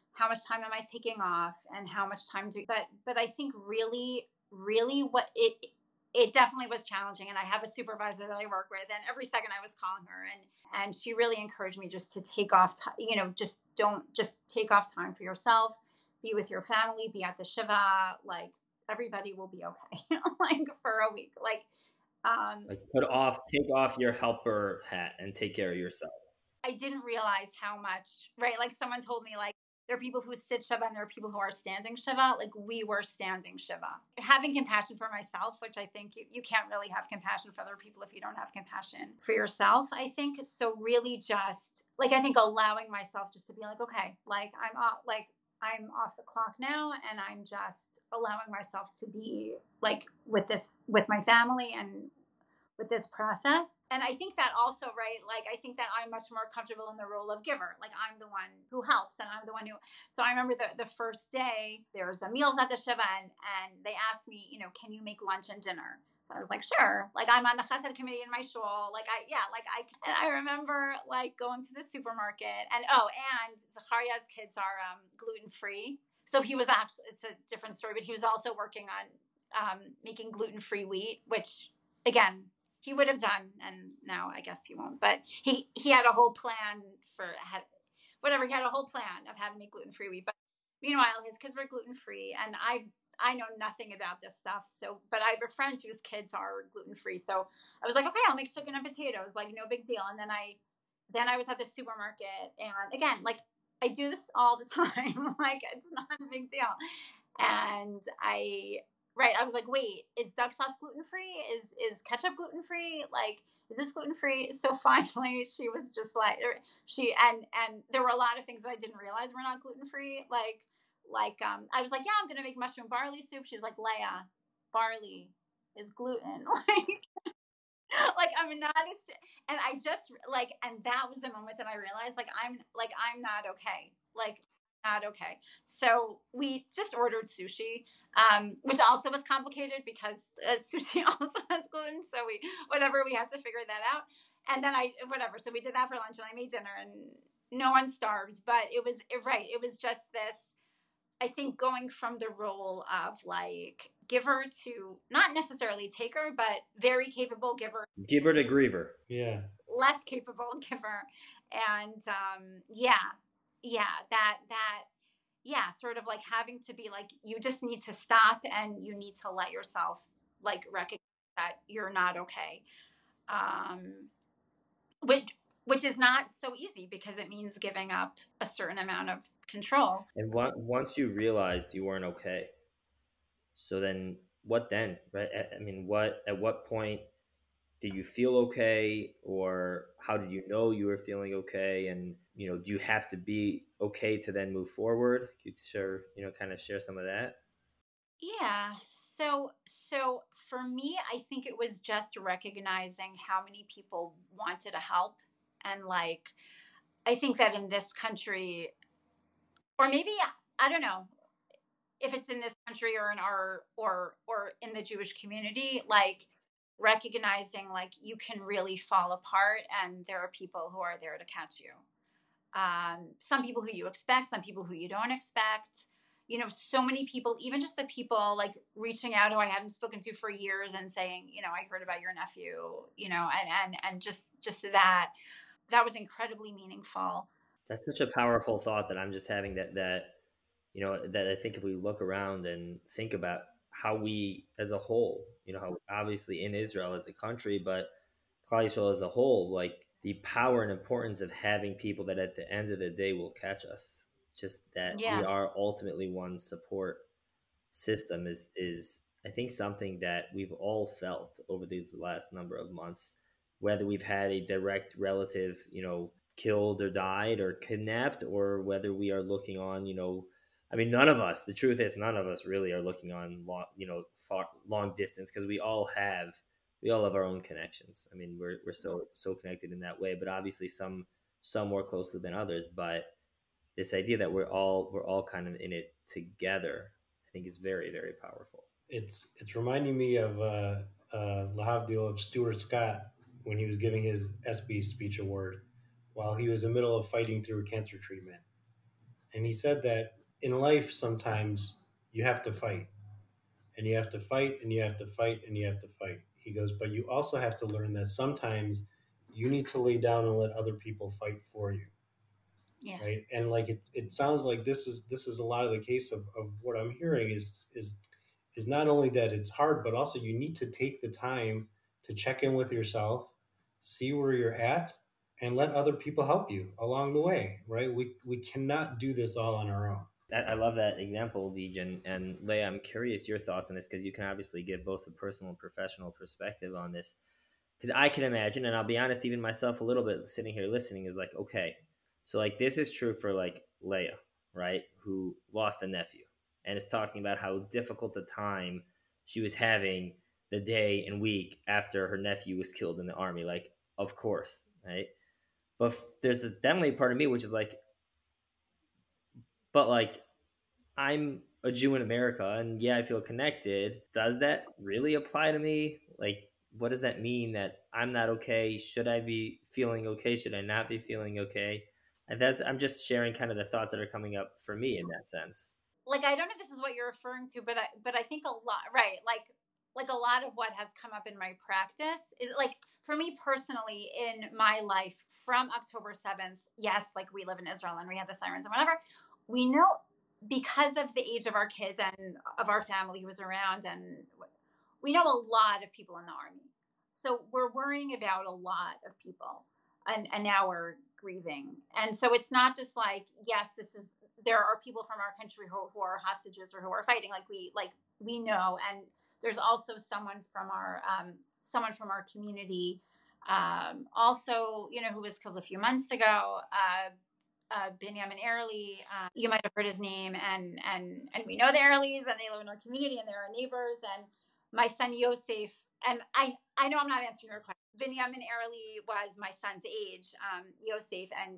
how much time am I taking off and how much time do, but, but I think really, really what it, it definitely was challenging. And I have a supervisor that I work with, and every second I was calling her, and, and she really encouraged me just to take off, t- you know, just don't, just take off time for yourself, be with your family, be at the Shiva, like everybody will be okay, like for a week. Like, um, Like put off, take off your helper hat and take care of yourself. I didn't realize how much, right? Like someone told me, like, there are people who sit Shiva and there are people who are standing Shiva. Like we were standing Shiva. Having compassion for myself, which I think you, you can't really have compassion for other people if you don't have compassion for yourself, I think. So really just like, I think allowing myself just to be like, okay, like I'm off, like I'm off the clock now, and I'm just allowing myself to be like with this, with my family and with this process. And I think that also, right, like I think that I'm much more comfortable in the role of giver. Like I'm the one who helps, and I'm the one who, so I remember the, the first day there was a meals at the Shiva, and, and they asked me, you know, can you make lunch and dinner? So I was like, sure. Like I'm on the chesed committee in my shul. Like I, yeah, like I, and I remember like going to the supermarket, and oh, and Zachariah's kids are um, gluten-free. So he was actually, it's a different story, but he was also working on um, making gluten-free wheat, which again, he would have done, and now I guess he won't. But he he had a whole plan for had, whatever. He had a whole plan of how to make gluten free wheat. But meanwhile, his kids were gluten free, and I I know nothing about this stuff. So, but I have a friend whose kids are gluten free. So I was like, okay, I'll make chicken and potatoes. Like no big deal. And then I then I was at the supermarket, and again, like I do this all the time. Like it's not a big deal. And I right, I was like, wait, is duck sauce gluten free? Is is ketchup gluten free? Like, is this gluten free? So finally, she was just like, she and and there were a lot of things that I didn't realize were not gluten free. Like like um, I was like, yeah, I'm gonna make mushroom barley soup. She's like, Leah, barley is gluten. Like like I'm not a st- and I just like and that was the moment that I realized like I'm like I'm not okay. Like not okay. So we just ordered sushi, um, which also was complicated because uh, sushi also has gluten. So we whatever we had to figure that out. And then I whatever. So we did that for lunch, and I made dinner, and no one starved. But it was it, right. It was just this. I think going from the role of like giver to not necessarily taker, but very capable giver, Giver to griever. Yeah. less capable giver, and um, yeah, yeah, that that yeah, sort of like having to be like you just need to stop and you need to let yourself like recognize that you're not okay, um, which which is not so easy because it means giving up a certain amount of control. And one, once you realized you weren't okay, so then what then, right? I I mean, what at what point did you feel okay, or how did you know you were feeling okay? And you know, do you have to be okay to then move forward? Could you share, you know, kind of share some of that? Yeah. So so for me, I think it was just recognizing how many people wanted to help, and like I think that in this country, or maybe I don't know if it's in this country or in our or or in the Jewish community, like recognizing like you can really fall apart, and there are people who are there to catch you. Um, some people who you expect, some people who you don't expect. You know, so many people, even just the people like reaching out who I hadn't spoken to for years and saying, you know, I heard about your nephew, you know, and and and just just that that was incredibly meaningful. That's such a powerful thought that I'm just having, that that you know, that I think if we look around and think about how we as a whole, you know, how obviously in Israel as a country, but Klal Yisrael as a whole, like the power and importance of having people that at the end of the day will catch us. Just that we Yeah. are ultimately one support system is is I think something that we've all felt over these last number of months, whether we've had a direct relative, you know, killed or died or kidnapped, or whether we are looking on, you know, I mean, none of us. The truth is, none of us really are looking on long, you know, far long distance, because we all have we all have our own connections. I mean, we're we're so so connected in that way, but obviously some some more closely than others. But this idea that we're all we're all kind of in it together, I think is very, very powerful. It's it's reminding me of uh, uh, Lahavdil of Stuart Scott when he was giving his ESPY speech award while he was in the middle of fighting through cancer treatment. And he said that in life, sometimes you have to fight, and you have to fight, and you have to fight, and you have to fight. He goes, but you also have to learn that sometimes you need to lay down and let other people fight for you. Yeah. Right. And like it, it sounds like this is this is a lot of the case of, of what I'm hearing is is is not only that it's hard, but also you need to take the time to check in with yourself, see where you're at, and let other people help you along the way. Right. We we cannot do this all on our own. I, I love that example, Deej, and, and Leia, I'm curious your thoughts on this because you can obviously give both a personal and professional perspective on this. Because I can imagine, and I'll be honest, even myself a little bit sitting here listening is like, okay, so like this is true for like Leia, right, who lost a nephew and is talking about how difficult a time she was having the day and week after her nephew was killed in the army. Like, of course, right? But f- there's a, definitely a part of me which is like, but like I'm a Jew in America and yeah, I feel connected. Does that really apply to me? Like, what does that mean that I'm not okay? Should I be feeling okay? Should I not be feeling okay? And that's, I'm just sharing kind of the thoughts that are coming up for me in that sense. Like, I don't know if this is what you're referring to, but I, but I think a lot, right. Like, like a lot of what has come up in my practice is like, for me personally in my life from October seventh, yes, like we live in Israel and we have the sirens and whatever, we know because of the age of our kids and of our family who was around, and we know a lot of people in the army. So we're worrying about a lot of people, and, and now we're grieving. And so it's not just like, yes, this is, there are people from our country who, who are hostages or who are fighting. Like we, like we know, and there's also someone from our, um, someone from our community, um, also, you know, who was killed a few months ago, uh, uh, Binyamin Early. Uh, you might have heard his name, and and and we know the Earlys, and they live in our community, and they're our neighbors. And my son Yosef, and I I know I'm not answering your question. Binyamin Early was my son's age, um, Yosef, and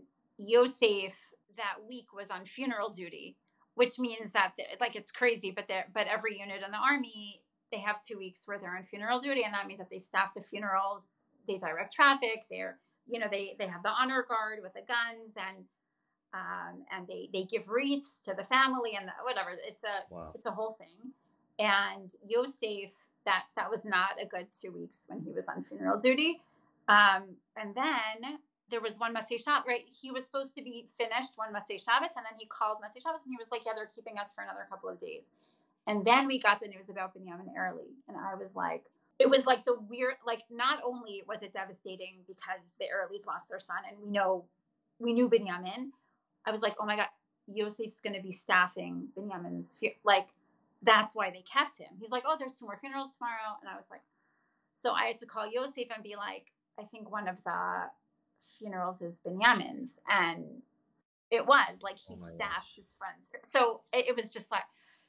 Yosef that week was on funeral duty, which means that like it's crazy, but they but every unit in the army, they have two weeks where they're on funeral duty, and that means that they staff the funerals, they direct traffic, they're you know they they have the honor guard with the guns, and um, and they they give wreaths to the family and the, whatever. It's a wow. It's a whole thing. And Yosef, that that was not a good two weeks when he was on funeral duty. Um, and then there was one Motzei Shabbos, right? He was supposed to be finished one Motzei Shabbos, and then he called Motzei Shabbos, and he was like, "Yeah, they're keeping us for another couple of days." And then we got the news about Binyamin Early, and I was like, it was like the weird, like not only was it devastating because the Earlys lost their son, and we know we knew Binyamin. I was like, oh my God, Yosef's going to be staffing Binyamin's, like, that's why they kept him. He's like, oh, there's two more funerals tomorrow. And I was like, so I had to call Yosef and be like, I think one of the funerals is Binyamin's. And it was like, he oh staffed gosh. his friends. So it, it was just like,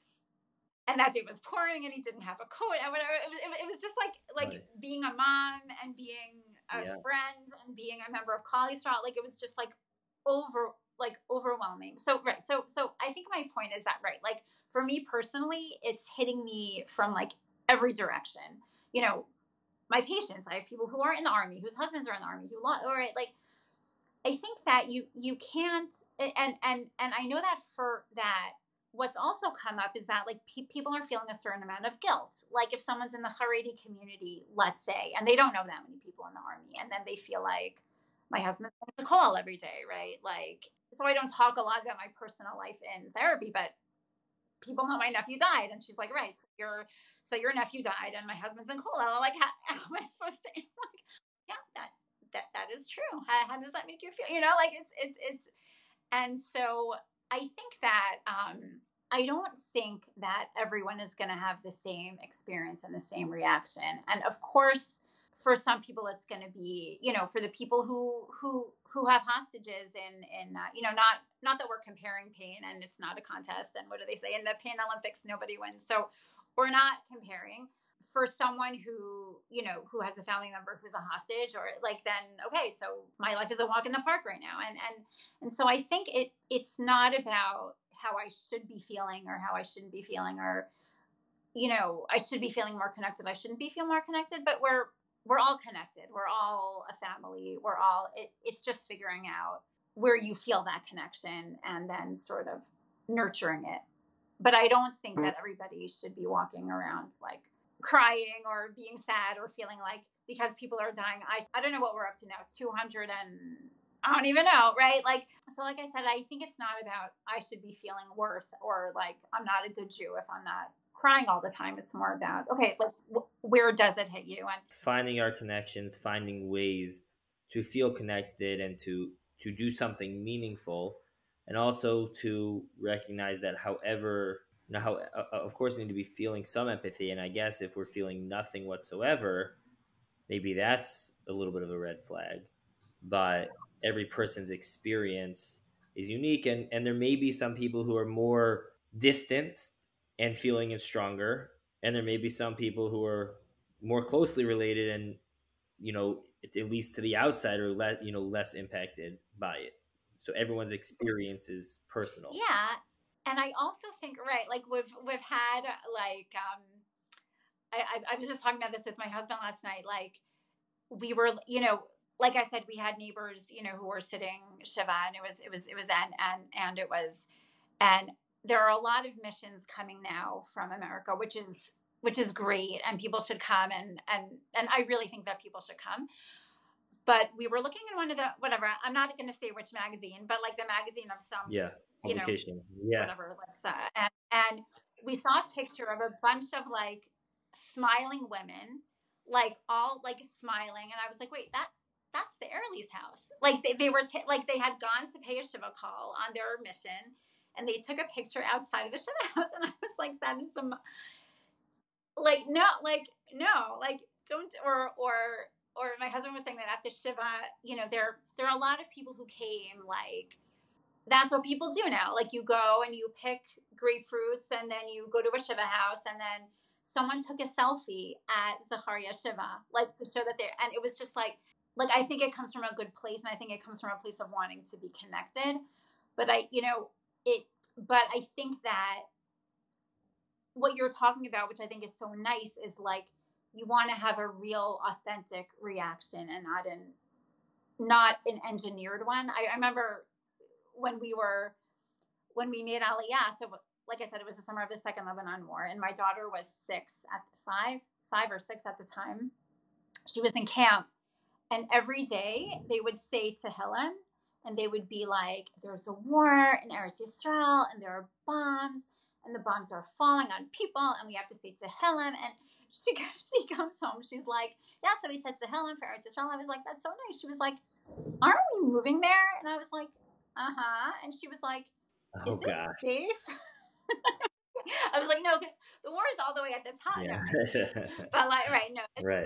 and that day it was pouring and he didn't have a coat and whatever. It was, it, it was just like, like right. being a mom and being a yeah. friend and being a member of Klal Yisrael. Like, it was just like over, like overwhelming. So, right. So, so I think my point is that, right. Like for me personally, it's hitting me from like every direction, you know, my patients, I have people who are in the army, whose husbands are in the army, who, all right. Like, I think that you, you can't, and, and, and I know that for that, what's also come up is that like pe- people are feeling a certain amount of guilt. Like if someone's in the Haredi community, let's say, and they don't know that many people in the army, and then they feel like, my husband goes to call every day, right? Like, so I don't talk a lot about my personal life in therapy, but people know my nephew died. And she's like, right, so your, so your nephew died and my husband's in Kollel. Like, how, how am I supposed to? I'm like, yeah, that, that, that is true. How, how does that make you feel? You know, like it's, it's, it's, and so I think that, um, I don't think that everyone is going to have the same experience and the same reaction. And of course, for some people, it's going to be, you know, for the people who who who have hostages in in uh, you know, not not that we're comparing pain, and it's not a contest. And what do they say in the Pain Olympics? Nobody wins. So we're not comparing. For someone who, you know, who has a family member who's a hostage, or like, then okay, so my life is a walk in the park right now. And and and so I think it it's not about how I should be feeling or how I shouldn't be feeling, or, you know, I should be feeling more connected, I shouldn't be feeling more connected, but we're we're all connected. We're all a family. We're all, it, it's just figuring out where you feel that connection and then sort of nurturing it. But I don't think that everybody should be walking around like crying or being sad or feeling like because people are dying. I, I don't know what we're up to now, two hundred and I don't even know, right? Like, so like I said, I think it's not about I should be feeling worse or like I'm not a good Jew if I'm not crying all the time. It's more about, okay, like w- where does it hit you? And finding our connections, finding ways to feel connected and to to do something meaningful, and also to recognize that however you know how uh, of course we need to be feeling some empathy, and I guess if we're feeling nothing whatsoever, maybe that's a little bit of a red flag. But every person's experience is unique, and and there may be some people who are more distant and feeling it stronger, and there may be some people who are more closely related and you know at at least to the outside are less you know less impacted by it. So everyone's experience is personal. yeah, and I also think, right, like we've we've had like um I, I I was just talking about this with my husband last night. Like we were, you know, like I said, we had neighbors, you know, who were sitting Shiva, and it was it was it was and and and it was, and there are a lot of missions coming now from America, which is which is great, and people should come, and and and I really think that people should come. But we were looking in one of the whatever, I'm not going to say which magazine, but like the magazine of some, Yeah, you know, publication. Yeah. whatever, like so, and, and we saw a picture of a bunch of like smiling women, like all like smiling, and I was like, wait, that that's the Early's house. Like they, they were t- like they had gone to pay a Shiva call on their mission, and they took a picture outside of the Shiva house, and I was like, that is the mo- like no, like no, like don't or or or my husband was saying that at the Shiva, you know, there there are a lot of people who came like that's what people do now. Like you go and you pick grapefruits and then you go to a Shiva house and then someone took a selfie at Zacharia Shiva, like to show that they're, and it was just like, like, I think it comes from a good place and I think it comes from a place of wanting to be connected. But I, you know, it, but I think that what you're talking about, which I think is so nice, is like, you want to have a real authentic reaction and not an, not an engineered one. I, I remember when we were, when we made Aliyah, so like I said, it was the summer of the Second Lebanon War, and my daughter was six at five, five or six at the time. She was in camp, and every day they would say Tehillim, and they would be like, "There's a war in Eretz Yisrael, and there are bombs, and the bombs are falling on people, and we have to say Tehillim." And she she comes home, she's like, "Yeah, so we said Tehillim for Eretz Yisrael." I was like, "That's so nice." She was like, "Aren't we moving there?" And I was like, "Uh huh." And she was like, "Is Oh it gosh. safe?" I was like, "No, because the war is all the way at the top." Yeah. No, but like, right, no, Right.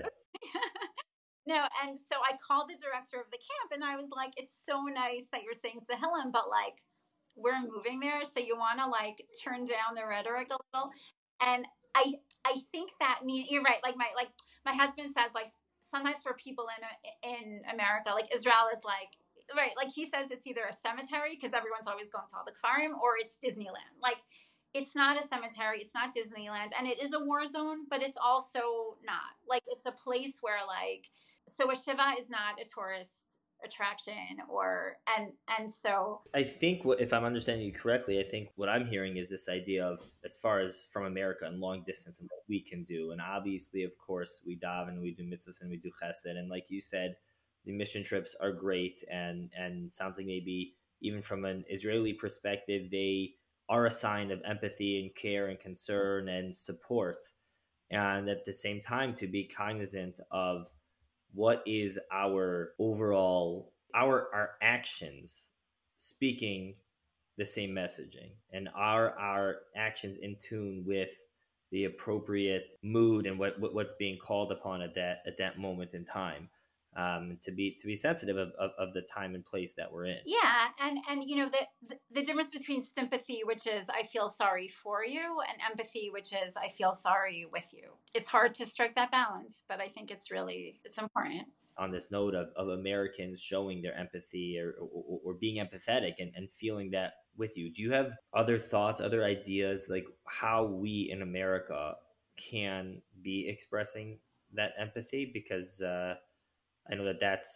no. And so I called the director of the camp, and I was like, "It's so nice that you're saying Tehillim, but like, we're moving there, so you want to like turn down the rhetoric a little." And I, I think that mean you're right. Like my, like my husband says, like sometimes for people in in America, like Israel is like. Right, like he says it's either a cemetery because everyone's always going to all the Kfarim, or it's Disneyland. Like, it's not a cemetery, it's not Disneyland, and it is a war zone, but it's also not. Like, it's a place where, like, so a Shiva is not a tourist attraction, or and and so I think what, if I'm understanding you correctly, I think what I'm hearing is this idea of as far as from America and long distance and what we can do. And obviously, of course, we daven and we do mitzvahs and we do chesed. And like you said, the mission trips are great. And, and sounds like maybe even from an Israeli perspective, they are a sign of empathy and care and concern and support. And at the same time, to be cognizant of what is our overall our our actions speaking the same messaging, and are our actions in tune with the appropriate mood and what, what what's being called upon at that at that moment in time, um, to be to be sensitive of, of, of the time and place that we're in. yeah, and and you know the, the the difference between sympathy, which is I feel sorry for you, and empathy, which is I feel sorry with you. It's hard to strike that balance, but I think it's really it's important. On this note of, of Americans showing their empathy, or, or, or being empathetic and, and feeling that with you, do you have other thoughts, other ideas, like how we in America can be expressing that empathy? Because uh, I know that that's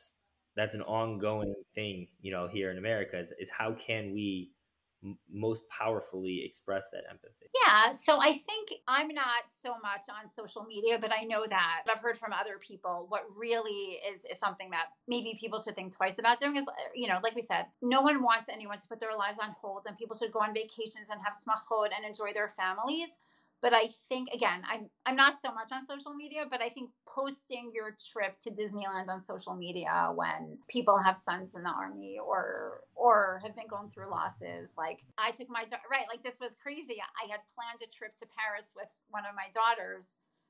that's an ongoing thing, you know, here in America is, is how can we m- most powerfully express that empathy? Yeah, so I think I'm not so much on social media, but I know that I've heard from other people what really is, is something that maybe people should think twice about doing is, you know, like we said, no one wants anyone to put their lives on hold, and people should go on vacations and have smachot and enjoy their families. But I think, again, I'm I'm not so much on social media, but I think posting your trip to Disneyland on social media when people have sons in the army or or have been going through losses, like I took my da- right, like this was crazy. I had planned a trip to Paris with one of my daughters,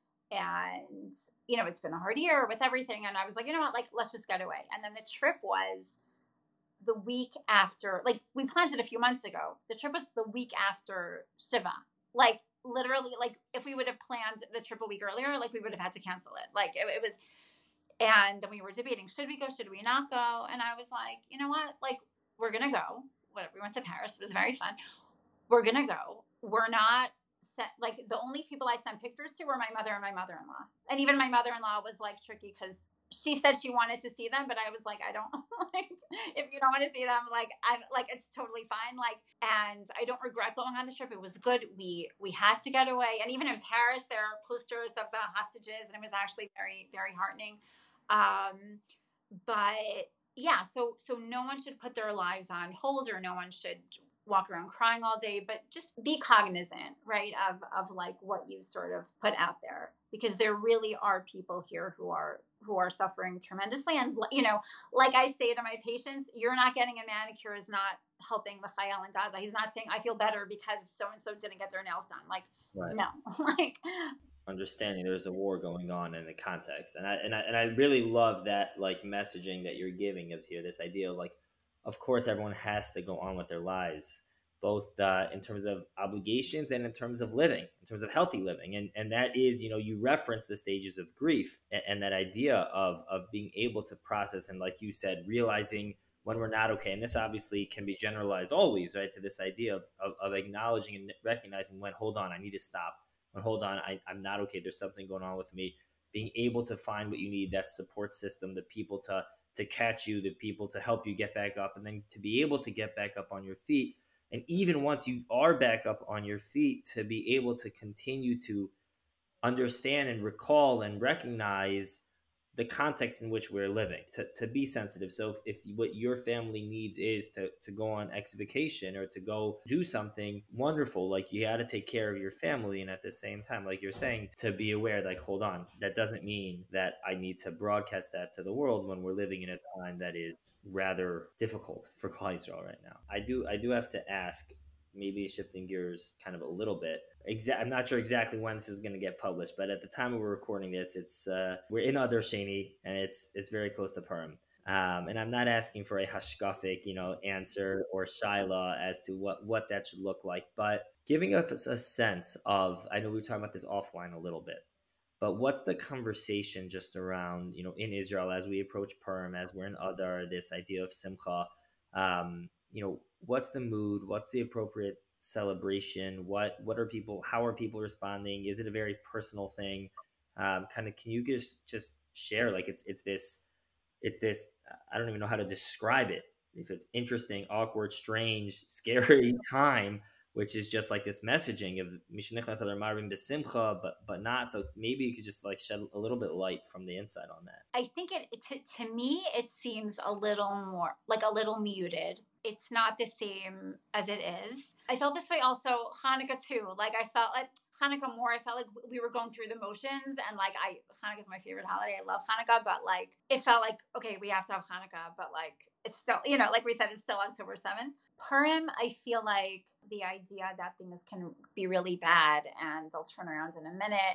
and you know it's been a hard year with everything, and I was like, you know what, like let's just get away. And then the trip was the week after, like we planned it a few months ago. The trip was the week after Shiva, like literally, like if we would have planned the trip a week earlier, like we would have had to cancel it. Like it, it was, and then we were debating, should we go, should we not go? And I was like, you know what, like we're gonna go. Whatever, we went to Paris. It was very fun. We're gonna go. We're not set, like the only people I sent pictures to were my mother and my mother-in-law. And even my mother-in-law was like tricky because she said she wanted to see them, but I was like, I don't like if you don't want to see them, like I'm like it's totally fine. Like, and I don't regret going on the trip. It was good. We we had to get away. And even in Paris, there are posters of the hostages, and it was actually very, very heartening. Um, but yeah, so so no one should put their lives on hold, or no one should walk around crying all day, but just be cognizant, right, of of like what you sort of put out there, because there really are people here who are who are suffering tremendously. And you know, like I say to my patients, you're not getting a manicure is not helping the Chayal in Gaza. He's not saying I feel better because so and so didn't get their nails done. Like, right. No, like understanding there's a war going on in the context, and I and I and I really love that like messaging that you're giving of here. This idea of like, of course, everyone has to go on with their lives, both uh, in terms of obligations and in terms of living, in terms of healthy living, and and that is, you know, you reference the stages of grief and, and that idea of of being able to process and, like you said, realizing when we're not okay. And this obviously can be generalized always, right, to this idea of of, of acknowledging and recognizing when, hold on, I need to stop. When, hold on, I, I'm not okay. There's something going on with me. Being able to find what you need, that support system, the people to to catch you, the people to help you get back up, and then to be able to get back up on your feet. And even once you are back up on your feet, to be able to continue to understand and recall and recognize the context in which we're living, to, to be sensitive. So if, if what your family needs is to, to go on X vacation or to go do something wonderful, like you got to take care of your family. And at the same time, like you're saying, to be aware, like, hold on, that doesn't mean that I need to broadcast that to the world when we're living in a time that is rather difficult for Klal Yisrael right now. I do, I do have to ask, maybe shifting gears kind of a little bit. Exa- I'm not sure exactly when this is going to get published, but at the time we're recording this, it's uh, we're in Adar Sheni, and it's it's very close to Purim. Um, and I'm not asking for a hashkafic, you know, answer or shaila as to what what that should look like, but giving us a sense of. I know we were talking about this offline a little bit, but what's the conversation just around, you know, in Israel as we approach Purim, as we're in Adar, this idea of simcha. Um, you know, what's the mood? What's the appropriate celebration? What what are people? How are people responding? Is it a very personal thing? Um, kind of, can you just just share? Like, it's it's this it's this. I don't even know how to describe it. If it's interesting, awkward, strange, scary time, which is just like this messaging of Mishnichnas Adar Marvin B'Simcha, but but not. So maybe you could just like shed a little bit light from the inside on that. I think it to, to me it seems a little more like a little muted. It's not the same as it is. I felt this way also Hanukkah too. Like I felt like Hanukkah more. I felt like we were going through the motions, and like I Hanukkah is my favorite holiday. I love Hanukkah, but like it felt like okay, we have to have Hanukkah, but like it's still, you know, like we said, it's still October seventh. Purim, I feel like the idea that things can be really bad and they'll turn around in a minute,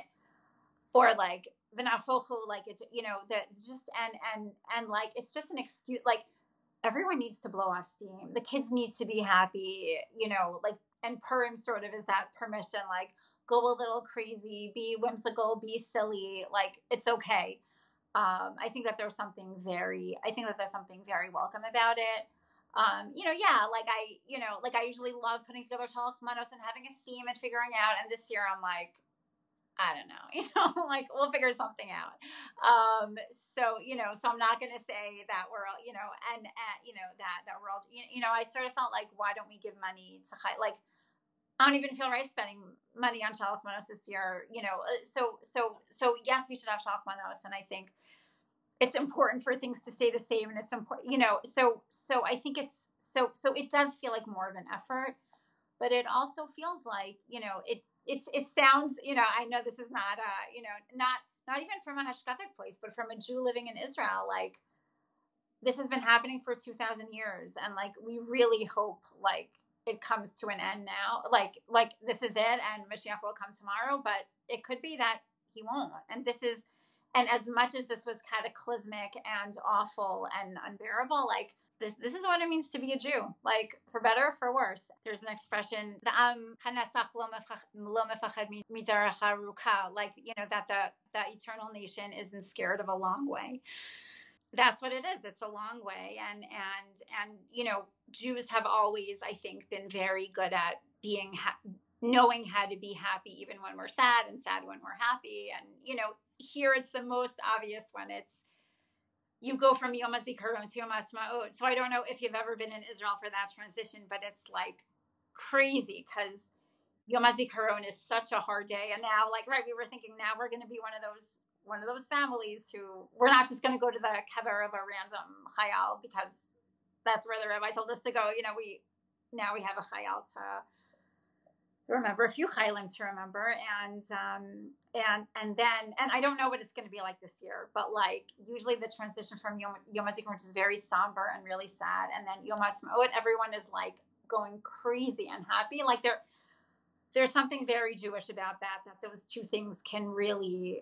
or like v'nafochu, like it, you know, that just and and and like it's just an excuse. Like everyone needs to blow off steam. The kids need to be happy, you know, like, and Purim sort of is that permission, like go a little crazy, be whimsical, be silly, like it's okay. Um, I think that there's something very, I think that there's something very welcome about it. Um, you know, yeah, like I, you know, like I usually love putting together Shalach Manos and having a theme and figuring out. And this year I'm like, I don't know, you know, like we'll figure something out. Um, so, you know, so I'm not going to say that we're, all, you know, and, and, you know, that, that we're all, you, you know, I sort of felt like, why don't we give money to high, like, I don't even feel right spending money on Shalach Manos this year, you know, uh, so, so, so yes, we should have Shalach Manos. And I think it's important for things to stay the same, and it's important, you know, so, so I think it's, so, so it does feel like more of an effort, but it also feels like, you know, it, it's, it sounds, you know, I know this is not, uh, you know, not, not even from a hashkafic place, but from a Jew living in Israel, like this has been happening for two thousand years. And like, we really hope like it comes to an end now. Like, like this is it and Mashiach will come tomorrow, but it could be that he won't. And this is, and as much as this was cataclysmic and awful and unbearable, like this, this is what it means to be a Jew, like for better or for worse. There's an expression, the am hanatzach lo mefachad midarach haruka, like, you know, that the, the eternal nation isn't scared of a long way. That's what it is. It's a long way. And, and, and, you know, Jews have always, I think, been very good at being, ha- knowing how to be happy, even when we're sad, and sad when we're happy. And, you know, here it's the most obvious when it's, you go from Yom HaZikaron to Yom HaAtzmaut. So I don't know if you've ever been in Israel for that transition, but it's like crazy because Yom HaZikaron is such a hard day. And now, like, right, we were thinking now we're going to be one of those one of those families who we're not just going to go to the kever of a random chayal because that's where the rabbi told us to go. You know, we now we have a chayal to remember, a few chaylim to remember, and um, and and then and I don't know what it's going to be like this year, but like usually the transition from Yom Yom HaZikaron, which is very somber and really sad, and then Yom HaAtzmaut, everyone is like going crazy and happy. Like there, there's something very Jewish about that. That those two things can really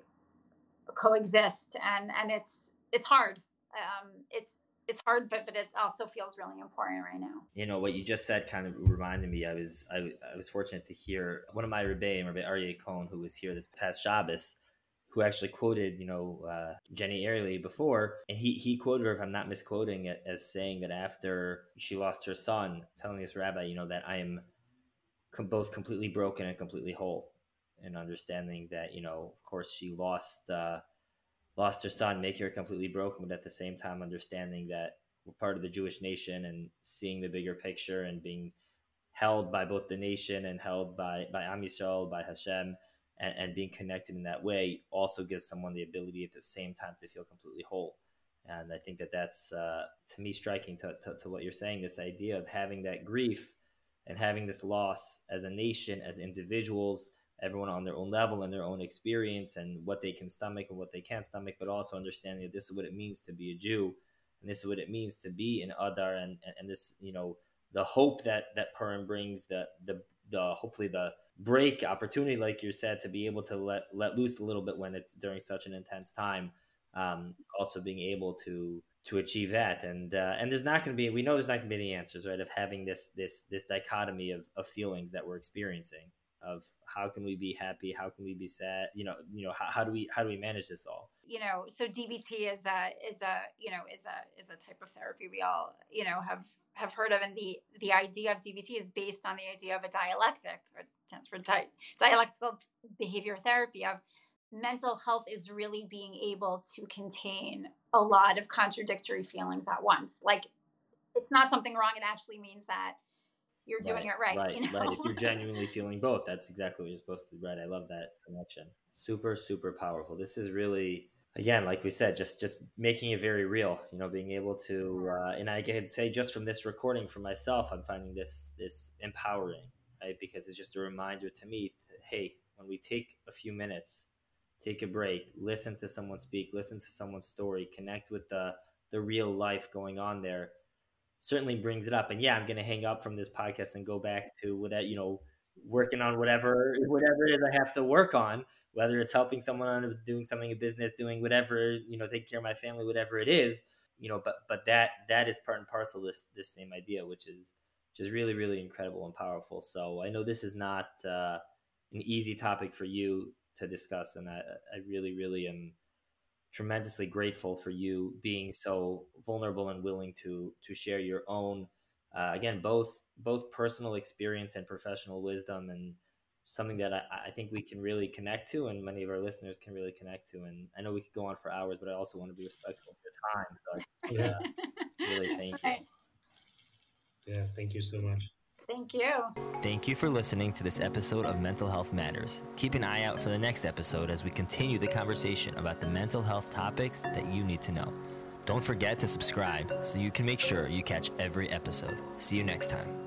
coexist, and and it's it's hard. Um, it's it's hard, but but it also feels really important right now. You know what you just said kind of reminded me. I was I, I was fortunate to hear one of my rebbeim, Rabbi Aryeh Cohen, who was here this past Shabbos, who actually quoted you know uh, Jenny Early before, and he he quoted her, if I'm not misquoting it, as saying that after she lost her son, telling this rabbi, you know, that I am com- both completely broken and completely whole, and understanding that you know of course she lost. Uh, lost her son, make her completely broken, but at the same time understanding that we're part of the Jewish nation and seeing the bigger picture and being held by both the nation and held by, by Am Yisrael, by Hashem, and, and being connected in that way also gives someone the ability at the same time to feel completely whole. And I think that that's, uh, to me, striking to, to, to what you're saying, this idea of having that grief and having this loss as a nation, as individuals, everyone on their own level and their own experience and what they can stomach and what they can't stomach, but also understanding that this is what it means to be a Jew, and this is what it means to be an Adar, and, and, and this, you know, the hope that that Purim brings, the the the hopefully the break opportunity, like you said, to be able to let let loose a little bit when it's during such an intense time. Um, also being able to to achieve that, and uh, and there's not going to be, we know there's not going to be any answers, right? Of having this this this dichotomy of of feelings that we're experiencing. Of how can we be happy? How can we be sad? You know, you know, how, how do we how do we manage this all? You know, so D B T is a is a you know is a is a type of therapy we all you know have have heard of, and the the idea of D B T is based on the idea of a dialectic, or it stands for di- dialectical behavior therapy, of mental health is really being able to contain a lot of contradictory feelings at once. Like it's not something wrong; it actually means that you're doing right, it right. Right, you know? right. If you're genuinely feeling both, that's exactly what you're supposed to do. Right. I love that connection. Super, super powerful. This is really, again, like we said, just just making it very real. You know, being able to, uh, and I can say just from this recording for myself, I'm finding this this empowering, right? Because it's just a reminder to me, that, hey, when we take a few minutes, take a break, listen to someone speak, listen to someone's story, connect with the the real life going on there, certainly brings it up. And yeah, I'm going to hang up from this podcast and go back to what, you know, working on whatever, whatever it is I have to work on, whether it's helping someone on doing something in business, doing whatever, you know, taking care of my family, whatever it is, you know, but, but that, that is part and parcel of this, this same idea, which is, which is really, really incredible and powerful. So I know this is not uh, an easy topic for you to discuss. And I, I really, really am tremendously grateful for you being so vulnerable and willing to to share your own uh, again both both personal experience and professional wisdom, and something that I, I think we can really connect to, and many of our listeners can really connect to. And I know we could go on for hours, but I also want to be respectful of your time. So I, yeah, really thank you. Right. Yeah, thank you so much. Thank you. Thank you for listening to this episode of Mental Health Matters. Keep an eye out for the next episode as we continue the conversation about the mental health topics that you need to know. Don't forget to subscribe so you can make sure you catch every episode. See you next time.